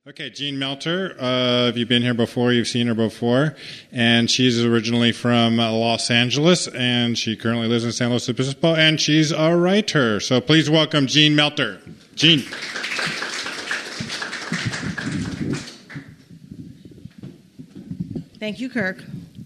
Okay, Jean Melter. If you've been here before, you've seen her before. And she's originally from Los Angeles, and she currently lives in San Luis Obispo, and she's a writer. So please welcome Jean Melter. Jean. Thank you, Kirk.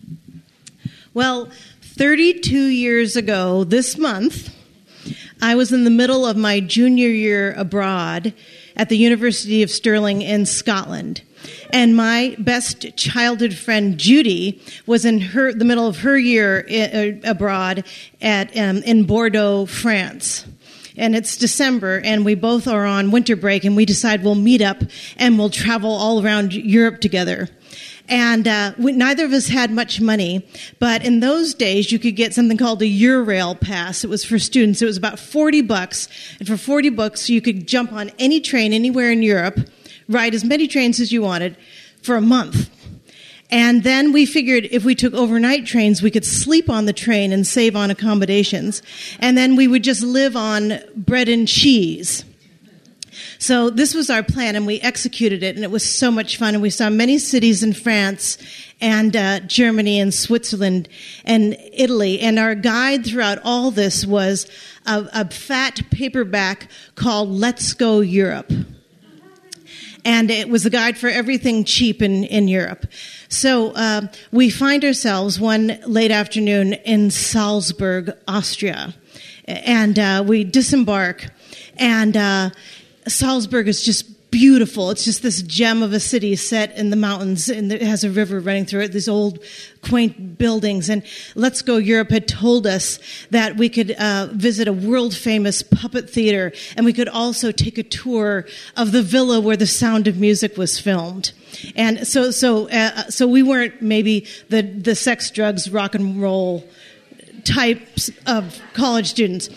Well, 32 years ago this month, I was in the middle of my junior year abroad at the University of Stirling in Scotland. And my best childhood friend, Judy, was in the middle of her year abroad in Bordeaux, France. And it's December, and we both are on winter break, and we decide we'll meet up and we'll travel all around Europe together. And neither of us had much money, but in those days you could get something called a Eurail pass. It was for students. It was about $40, and for $40 you could jump on any train anywhere in Europe, ride as many trains as you wanted for a month. And then we figured if we took overnight trains, we could sleep on the train and save on accommodations, and then we would just live on bread and cheese. So this was our plan, and we executed it, and it was so much fun. And we saw many cities in France and Germany and Switzerland and Italy. And our guide throughout all this was a fat paperback called Let's Go Europe. And it was a guide for everything cheap in Europe. So we find ourselves one late afternoon in Salzburg, Austria. And we disembark, and Salzburg is just beautiful. It's just this gem of a city set in the mountains, and it has a river running through it, these old, quaint buildings. And Let's Go Europe had told us that we could visit a world-famous puppet theater, and we could also take a tour of the villa where The Sound of Music was filmed. And so we weren't maybe the sex, drugs, rock and roll types of college students.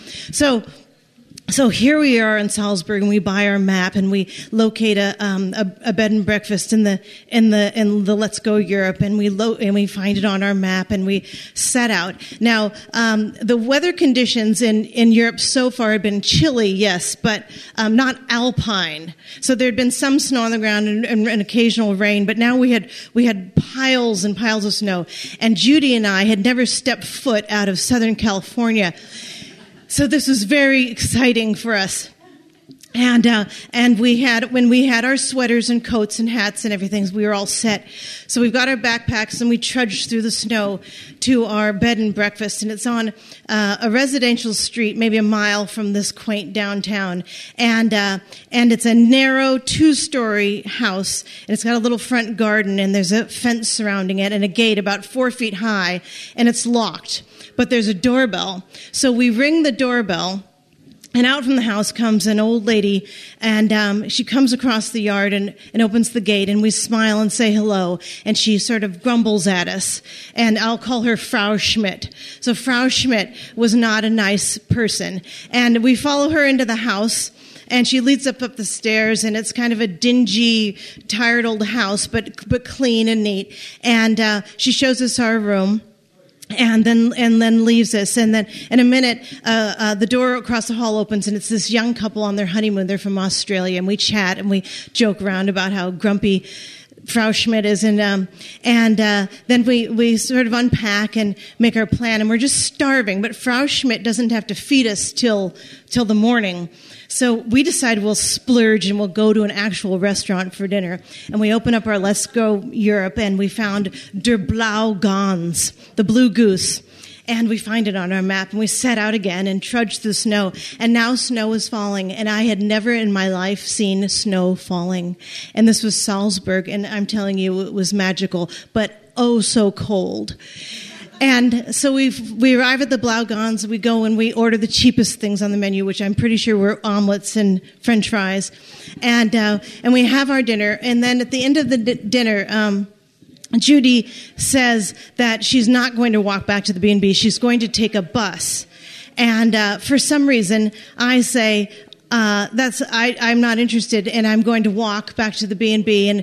So here we are in Salzburg, and we buy our map, and we locate a bed and breakfast in the Let's Go Europe, and we find it on our map, and we set out. Now, the weather conditions in Europe so far had been chilly, yes, but not alpine. So there had been some snow on the ground and occasional rain, but now we had piles and piles of snow. And Judy and I had never stepped foot out of Southern California. So this was very exciting for us. And when we had our sweaters and coats and hats and everything, we were all set. So we've got our backpacks, and we trudged through the snow to our bed and breakfast. And it's on a residential street, maybe a mile from this quaint downtown. And it's a narrow 2-story house, and it's got a little front garden, and there's a fence surrounding it and a gate about 4 feet high, and it's locked. But there's a doorbell. So we ring the doorbell, and out from the house comes an old lady, and she comes across the yard and opens the gate, and we smile and say hello, and she sort of grumbles at us, and I'll call her Frau Schmidt. So Frau Schmidt was not a nice person, and we follow her into the house, and she leads up the stairs, and it's kind of a dingy, tired old house, but clean and neat, and she shows us our room. And then leaves us. And then in a minute, the door across the hall opens, and it's this young couple on their honeymoon. They're from Australia, and we chat and we joke around about how grumpy Frau Schmidt is. And then we sort of unpack and make our plan, and we're just starving. But Frau Schmidt doesn't have to feed us till the morning. So we decide we'll splurge and we'll go to an actual restaurant for dinner. And we open up our Let's Go Europe, and we found Der Blau Gans, the blue goose. And we find it on our map, and we set out again and trudge through snow. And now snow is falling, and I had never in my life seen snow falling. And this was Salzburg, and I'm telling you, it was magical, but oh so cold. And so we arrive at the Blau Gans, we go and we order the cheapest things on the menu, which I'm pretty sure were omelets and French fries. And we have our dinner, and then at the end of the dinner, Judy says that she's not going to walk back to the B&B. She's going to take a bus. And for some reason, I say, I'm not interested, and I'm going to walk back to the B&B.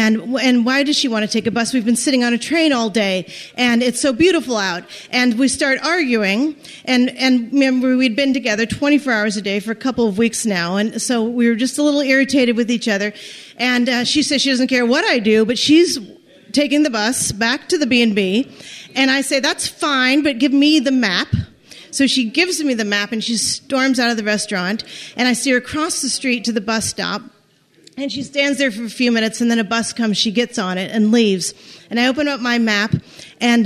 And why does she want to take a bus? We've been sitting on a train all day, and it's so beautiful out. And we start arguing, and remember, we'd been together 24 hours a day for a couple of weeks now, and so we were just a little irritated with each other. And she says she doesn't care what I do, but she's taking the bus back to the B&B. And I say, that's fine, but give me the map. So she gives me the map, and she storms out of the restaurant, and I see her cross the street to the bus stop, and she stands there for a few minutes, and then a bus comes, she gets on it, and leaves. And I open up my map, and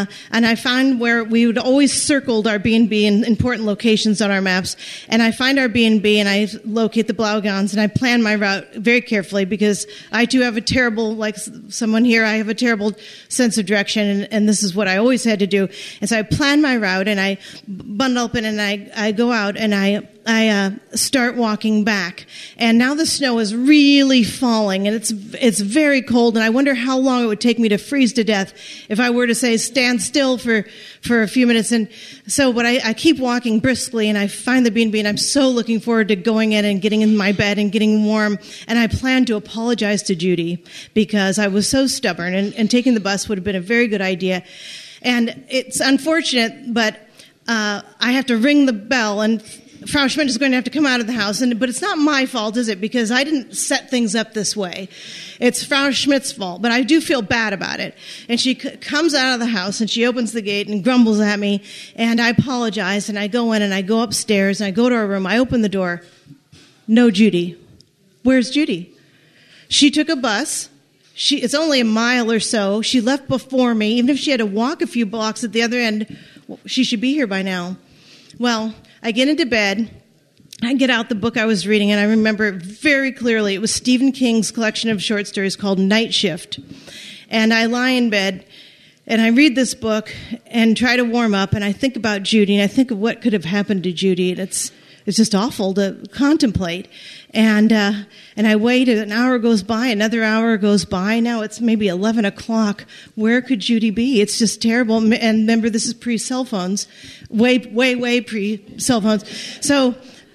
I find where we would always circled our B&B in important locations on our maps, and I find our B&B, and I locate the Blaugans, and I plan my route very carefully, because I too have a terrible, like someone here, I have a terrible sense of direction, and this is what I always had to do. And so I plan my route, and I bundle up, and I go out, and I start walking back. And now the snow is really falling, and it's very cold, and I wonder how long it would take me to freeze to death if I were to say stand still for a few minutes. And so, but I keep walking briskly, and I find the B&B, and I'm so looking forward to going in and getting in my bed and getting warm. And I plan to apologize to Judy because I was so stubborn, and taking the bus would have been a very good idea. And it's unfortunate, but I have to ring the bell, and Frau Schmidt is going to have to come out of the house, but it's not my fault, is it? Because I didn't set things up this way. It's Frau Schmidt's fault, but I do feel bad about it. And she comes out of the house, and she opens the gate and grumbles at me, and I apologize, and I go in, and I go upstairs, and I go to her room. I open the door. No Judy. Where's Judy? She took a bus. It's only a mile or so. She left before me. Even if she had to walk a few blocks at the other end, she should be here by now. Well, I get into bed, I get out the book I was reading, and I remember it very clearly. It was Stephen King's collection of short stories called Night Shift. And I lie in bed, and I read this book and try to warm up, and I think about Judy, and I think of what could have happened to Judy, and it's just awful to contemplate. And I wait, an hour goes by, another hour goes by. Now it's maybe 11 o'clock. Where could Judy be? It's just terrible. And remember, this is pre-cell phones, way pre-cell phones. So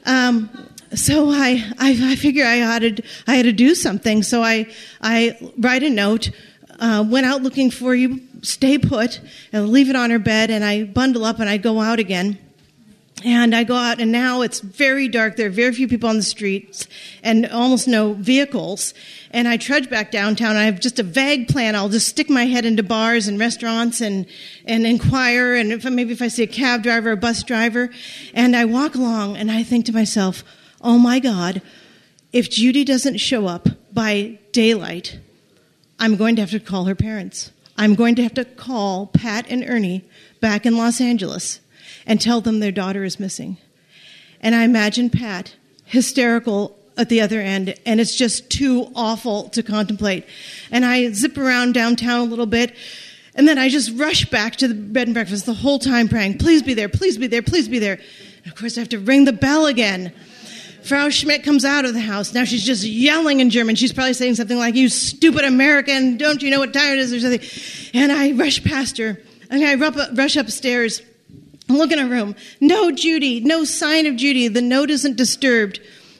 I figure I had to do something. So I write a note, went out looking for you, stay put, and leave it on her bed, and I bundle up and I go out again. And I go out, and now it's very dark. There are very few people on the streets and almost no vehicles. And I trudge back downtown. I have just a vague plan. I'll just stick my head into bars and restaurants and inquire, and if I see a cab driver or a bus driver. And I walk along, and I think to myself, oh, my God, if Judy doesn't show up by daylight, I'm going to have to call her parents. I'm going to have to call Pat and Ernie back in Los Angeles and tell them their daughter is missing. And I imagine Pat, hysterical at the other end, and it's just too awful to contemplate. And I zip around downtown a little bit, and then I just rush back to the bed and breakfast the whole time praying, please be there, please be there, please be there. And of course I have to ring the bell again. Frau Schmidt comes out of the house. Now she's just yelling in German. She's probably saying something like, you stupid American, don't you know what time it is, or something. And I rush past her, and I rush upstairs. Look in her room. No Judy. No sign of Judy. The note isn't disturbed.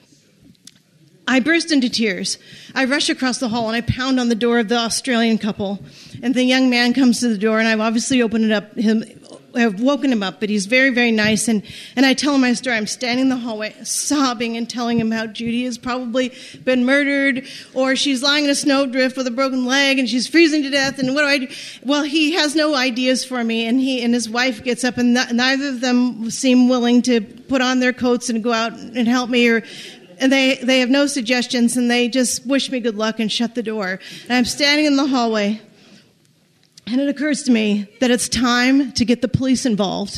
I burst into tears. I rush across the hall, and I pound on the door of the Australian couple. And the young man comes to the door, and I've obviously I've woken him up, but he's very, very nice. And I tell him my story. I'm standing in the hallway sobbing and telling him how Judy has probably been murdered, or she's lying in a snowdrift with a broken leg and she's freezing to death. And what do I do? Well, he has no ideas for me, and he and his wife gets up, and neither of them seem willing to put on their coats and go out and help me, and they have no suggestions, and they just wish me good luck and shut the door. And I'm standing in the hallway, and it occurs to me that it's time to get the police involved.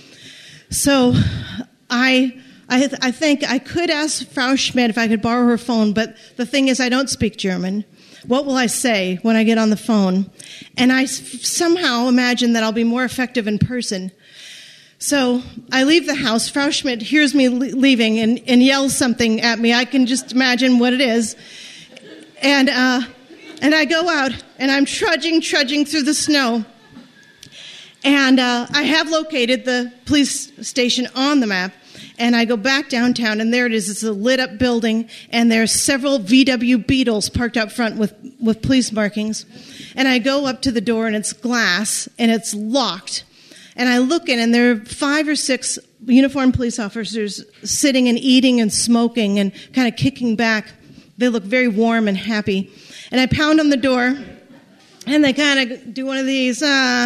So I think I could ask Frau Schmidt if I could borrow her phone, but the thing is I don't speak German. What will I say when I get on the phone? And I somehow imagine that I'll be more effective in person. So I leave the house. Frau Schmidt hears me leaving and yells something at me. I can just imagine what it is. And I go out, and I'm trudging through the snow. And I have located the police station on the map. And I go back downtown, and there it is. It's a lit-up building, and there's several VW Beetles parked out front with police markings. And I go up to the door, and it's glass, and it's locked. And I look in, and there are 5 or 6 uniformed police officers sitting and eating and smoking and kind of kicking back. They look very warm and happy. And I pound on the door, and they kind of do one of these,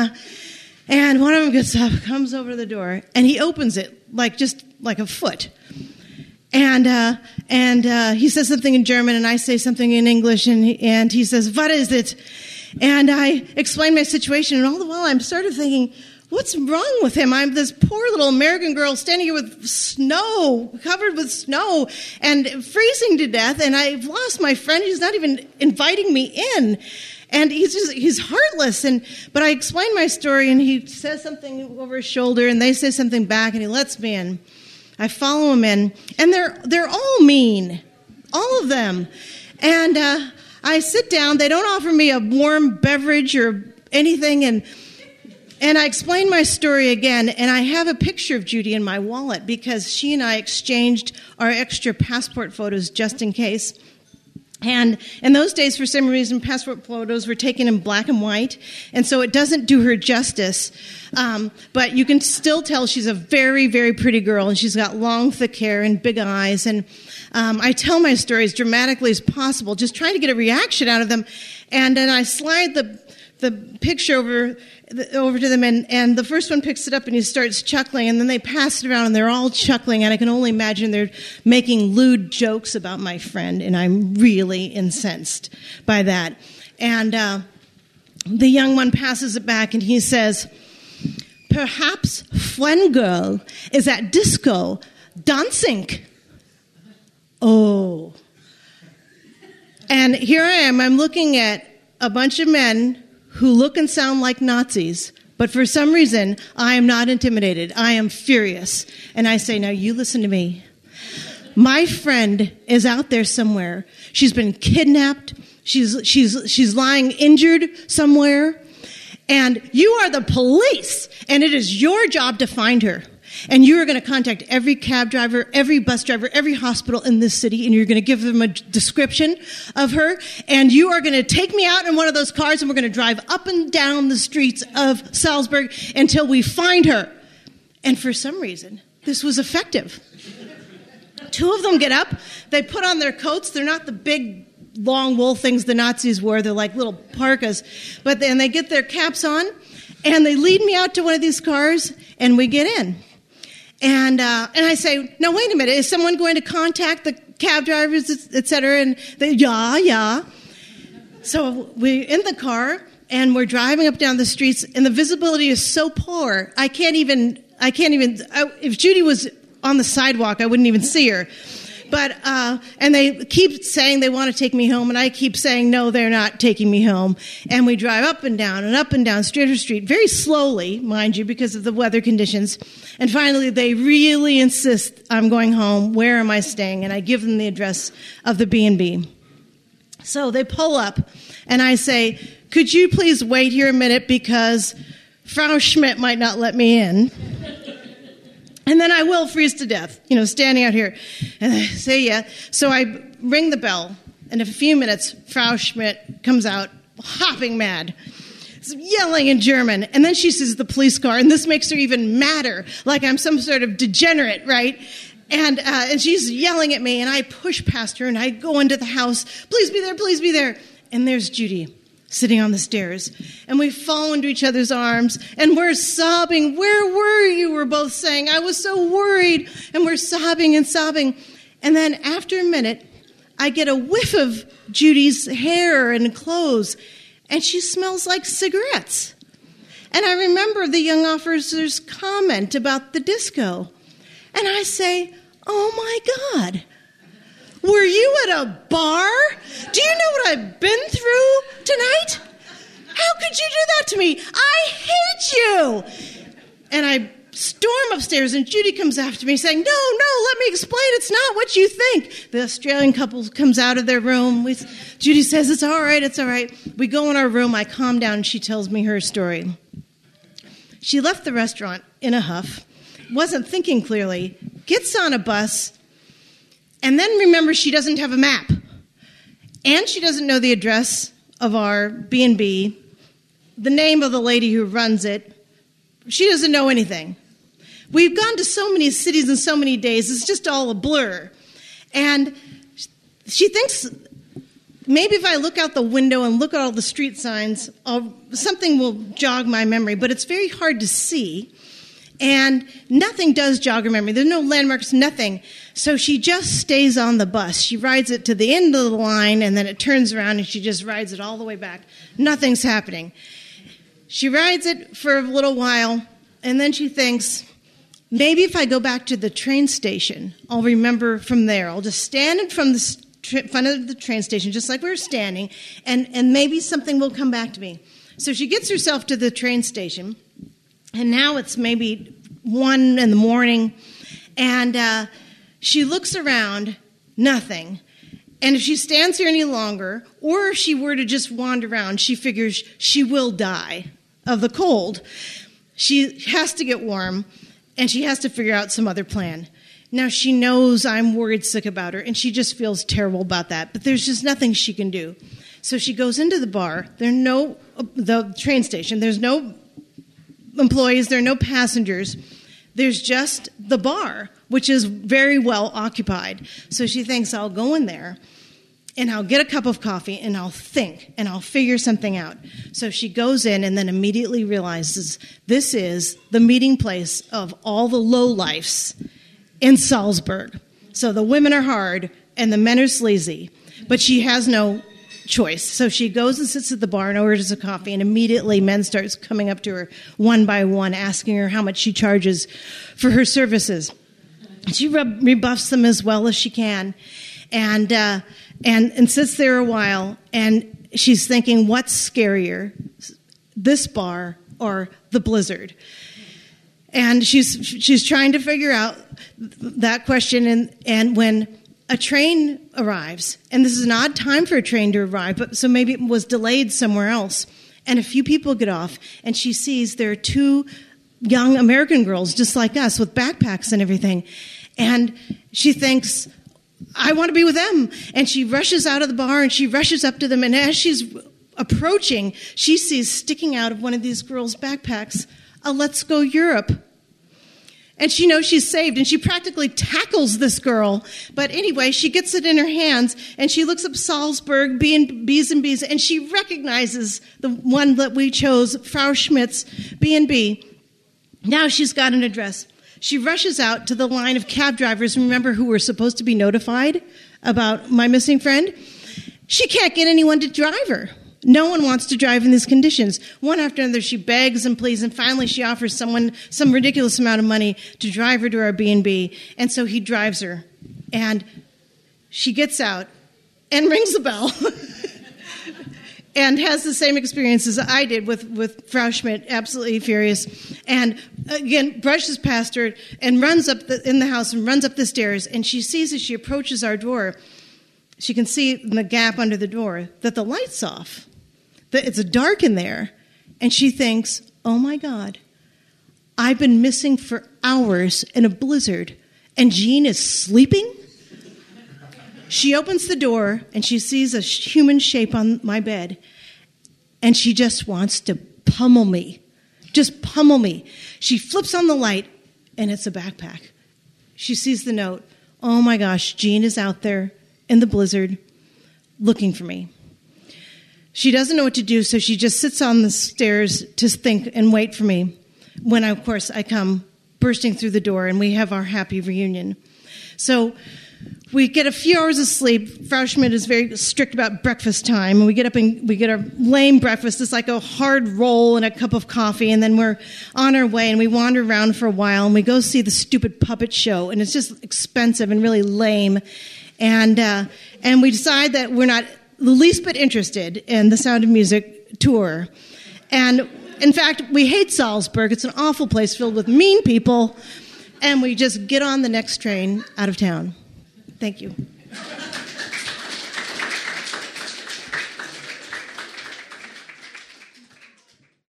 and one of them gets up, comes over to the door, and he opens it just like a foot. And he says something in German, and I say something in English, and he says, "What is it?" And I explain my situation, and all the while I'm sort of thinking, what's wrong with him? I'm this poor little American girl standing here with snow, covered with snow, and freezing to death, and I've lost my friend. He's not even inviting me in. And he's heartless. But I explain my story, and he says something over his shoulder, and they say something back, and he lets me in. I follow him in, and they're all mean, all of them. And I sit down. They don't offer me a warm beverage or anything, and I explain my story again, and I have a picture of Judy in my wallet because she and I exchanged our extra passport photos just in case. And in those days, for some reason, passport photos were taken in black and white, and so it doesn't do her justice. But you can still tell she's a very, very pretty girl, and she's got long, thick hair and big eyes. And I tell my story as dramatically as possible, just trying to get a reaction out of them. And then I slide the picture over to them, and the first one picks it up, and he starts chuckling, and then they pass it around, and they're all chuckling, and I can only imagine they're making lewd jokes about my friend, and I'm really incensed by that. And the young one passes it back, and he says, "Perhaps friend girl is at disco dancing." Oh. And here I am, I'm looking at a bunch of men who look and sound like Nazis, but for some reason, I am not intimidated. I am furious. And I say, now you listen to me. My friend is out there somewhere. She's been kidnapped. She's lying injured somewhere. And you are the police, and it is your job to find her. And you are going to contact every cab driver, every bus driver, every hospital in this city, and you're going to give them a description of her. And you are going to take me out in one of those cars, and we're going to drive up and down the streets of Salzburg until we find her. And for some reason, this was effective. 2 of them get up. They put on their coats. They're not the big, long wool things the Nazis wore. They're like little parkas. But then they get their caps on, and they lead me out to one of these cars, and we get in. And I say, no, wait a minute. Is someone going to contact the cab drivers, et cetera? And they, yeah. So we're in the car, and we're driving up down the streets, and the visibility is so poor. I can't even. If Judy was on the sidewalk, I wouldn't even see her. But, and they keep saying they want to take me home, and I keep saying, no, they're not taking me home. And we drive up and down Strater Street, very slowly, mind you, because of the weather conditions. And finally, they really insist I'm going home. Where am I staying? And I give them the address of the B&B. So they pull up, and I say, could you please wait here a minute, because Frau Schmidt might not let me in. And then I will freeze to death, standing out here. And I say, yeah. So I ring the bell, and in a few minutes, Frau Schmidt comes out, hopping mad, yelling in German. And then she sees the police car, and this makes her even madder, like I'm some sort of degenerate, right? And she's yelling at me, and I push past her, and I go into the house. Please be there, please be there. And there's Judy, sitting on the stairs, and we fall into each other's arms, and we're sobbing. Where were you? We're both saying, I was so worried, and we're sobbing and sobbing. And then after a minute, I get a whiff of Judy's hair and clothes, and she smells like cigarettes. And I remember the young officer's comment about the disco, and I say, oh my God, were you at a bar? Do you know what I've been through tonight? How could you do that to me? I hate you. And I storm upstairs, and Judy comes after me saying, no, let me explain. It's not what you think. The Australian couple comes out of their room. Judy says, it's all right. We go in our room. I calm down, and she tells me her story. She left the restaurant in a huff, wasn't thinking clearly, gets on a bus, and then remembers she doesn't have a map. And she doesn't know the address of our B&B, the name of the lady who runs it. She doesn't know anything. We've gone to so many cities in so many days, it's just all a blur. And she thinks, maybe if I look out the window and look at all the street signs, something will jog my memory. But it's very hard to see. And nothing does jog her memory. There's no landmarks, nothing. So she just stays on the bus. She rides it to the end of the line, and then it turns around, and she just rides it all the way back. Nothing's happening. She rides it for a little while, and then she thinks, maybe if I go back to the train station, I'll remember from there. I'll just stand in front of the train station, just like we were standing, and maybe something will come back to me. So she gets herself to the train station, and now it's maybe 1 in the morning, and she looks around, nothing. And if she stands here any longer, or if she were to just wander around, she figures she will die of the cold. She has to get warm, and she has to figure out some other plan. Now, she knows I'm worried sick about her, and she just feels terrible about that, but there's just nothing she can do. So she goes into the bar. The train station. There's no employees, there are no passengers. There's just the bar, which is very well occupied. So she thinks, I'll go in there, and I'll get a cup of coffee, and I'll think, and I'll figure something out. So she goes in and then immediately realizes this is the meeting place of all the lowlifes in Salzburg. So the women are hard, and the men are sleazy. But she has no choice. So she goes and sits at the bar and orders a coffee, and immediately men starts coming up to her one by one, asking her how much she charges for her services. She rebuffs them as well as she can, and sits there a while, and she's thinking, what's scarier, this bar or the blizzard? And she's trying to figure out that question, and when a train arrives, and this is an odd time for a train to arrive, but so maybe it was delayed somewhere else, and a few people get off, and she sees there are 2 young American girls just like us with backpacks and everything, and she thinks, I want to be with them, and she rushes out of the bar, and she rushes up to them, and as she's approaching, she sees sticking out of one of these girls' backpacks a Let's Go Europe. And she knows she's saved, and she practically tackles this girl. But anyway, she gets it in her hands, and she looks up Salzburg, B&Bs and Bs, and she recognizes the one that we chose, Frau Schmidt's B&B. Now she's got an address. She rushes out to the line of cab drivers, remember, who were supposed to be notified about my missing friend. She can't get anyone to drive her. No one wants to drive in these conditions. One after another, she begs and pleads, and finally she offers someone some ridiculous amount of money to drive her to our B&B. And so he drives her, and she gets out and rings the bell and has the same experience as I did with Frau Schmidt, absolutely furious. And again, brushes past her and runs up in the house and runs up the stairs, and she sees as she approaches our door, she can see in the gap under the door that the light's off. It's dark in there, and she thinks, oh my God, I've been missing for hours in a blizzard, and Jean is sleeping? She opens the door, and she sees a human shape on my bed, and she just wants to pummel me. Just pummel me. She flips on the light, and it's a backpack. She sees the note. Oh my gosh, Jean is out there in the blizzard looking for me. She doesn't know what to do, so she just sits on the stairs to think and wait for me when, of course, I come bursting through the door and we have our happy reunion. So we get a few hours of sleep. Frau Schmidt is very strict about breakfast time, and we get up and we get our lame breakfast. It's like a hard roll and a cup of coffee, and then we're on our way, and we wander around for a while, and we go see the stupid puppet show, and it's just expensive and really lame. And we decide that we're not the least bit interested in the Sound of Music tour. And in fact, we hate Salzburg. It's an awful place filled with mean people. And we just get on the next train out of town. Thank you.